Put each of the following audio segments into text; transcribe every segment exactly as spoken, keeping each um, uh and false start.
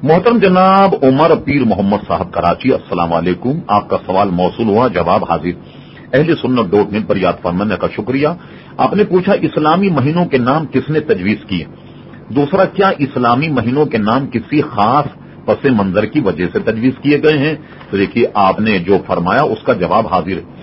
محترم جناب عمر پیر محمد صاحب کراچی، السلام علیکم. آپ کا سوال موصول ہوا، جواب حاضر. اہل سنت ڈاٹ نیٹ پر یاد فرمانے کا شکریہ. آپ نے پوچھا اسلامی مہینوں کے نام کس نے تجویز کیے. دوسرا، کیا اسلامی مہینوں کے نام کسی خاص پس منظر کی وجہ سے تجویز کیے گئے ہیں؟ تو دیکھیے، آپ نے جو فرمایا اس کا جواب حاضر ہے.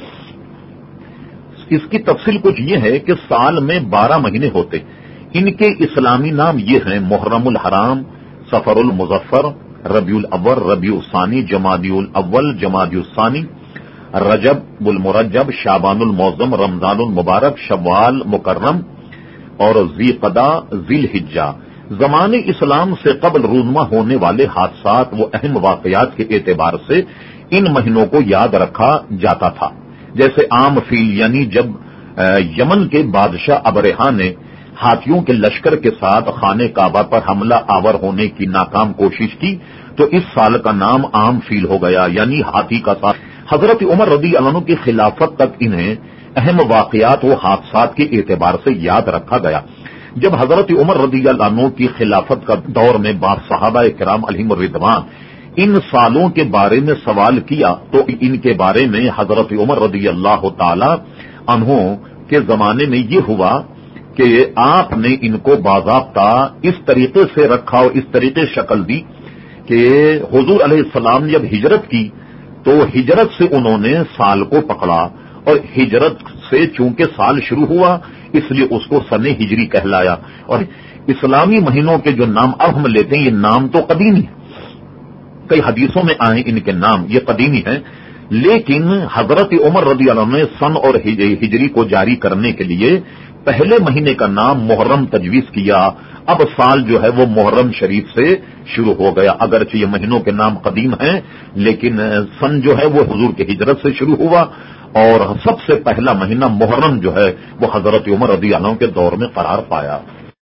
اس کی تفصیل کچھ یہ ہے کہ سال میں بارہ مہینے ہوتے، ان کے اسلامی نام یہ ہیں: محرم الحرام، سفر المظفر، ربیع الاول، ربیع الثانی، جمادی الاول، جمادی الثانی، رجب المرجب، شعبان المعظم، رمضان المبارک، شوال مکرم اور ذی قعدہ، ذی الحجہ. زمان اسلام سے قبل رونما ہونے والے حادثات و اہم واقعات کے اعتبار سے ان مہینوں کو یاد رکھا جاتا تھا. جیسے عام فیل، یعنی جب یمن کے بادشاہ ابرہہ نے ہاتھیوں کے لشکر کے ساتھ خانہ کعبہ پر حملہ آور ہونے کی ناکام کوشش کی تو اس سال کا نام عام فیل ہو گیا، یعنی ہاتھی کا سال. حضرت عمر رضی اللہ عنہ کی خلافت تک انہیں اہم واقعات و حادثات کے اعتبار سے یاد رکھا گیا. جب حضرت عمر رضی اللہ عنہ کی خلافت کا دور میں بعض صحابہ کرام علیہم الرضوان ان سالوں کے بارے میں سوال کیا تو ان کے بارے میں حضرت عمر رضی اللہ تعالی عنہ کے زمانے میں یہ ہوا کہ آپ نے ان کو باضابطہ اس طریقے سے رکھا اور اس طریقے شکل دی کہ حضور علیہ السلام نے جب ہجرت کی تو ہجرت سے انہوں نے سال کو پکڑا، اور ہجرت سے چونکہ سال شروع ہوا اس لیے اس کو سن ہجری کہلایا. اور اسلامی مہینوں کے جو نام اب ہم لیتے ہیں یہ نام تو قدیمی ہیں، کئی حدیثوں میں آئے ان کے نام، یہ قدیمی ہیں. لیکن حضرت عمر رضی اللہ عنہ نے سن اور ہجری کو جاری کرنے کے لیے پہلے مہینے کا نام محرم تجویز کیا. اب سال جو ہے وہ محرم شریف سے شروع ہو گیا، اگرچہ یہ مہینوں کے نام قدیم ہیں لیکن سن جو ہے وہ حضور کی ہجرت سے شروع ہوا، اور سب سے پہلا مہینہ محرم جو ہے وہ حضرت عمر رضی اللہ عنہ کے دور میں قرار پایا.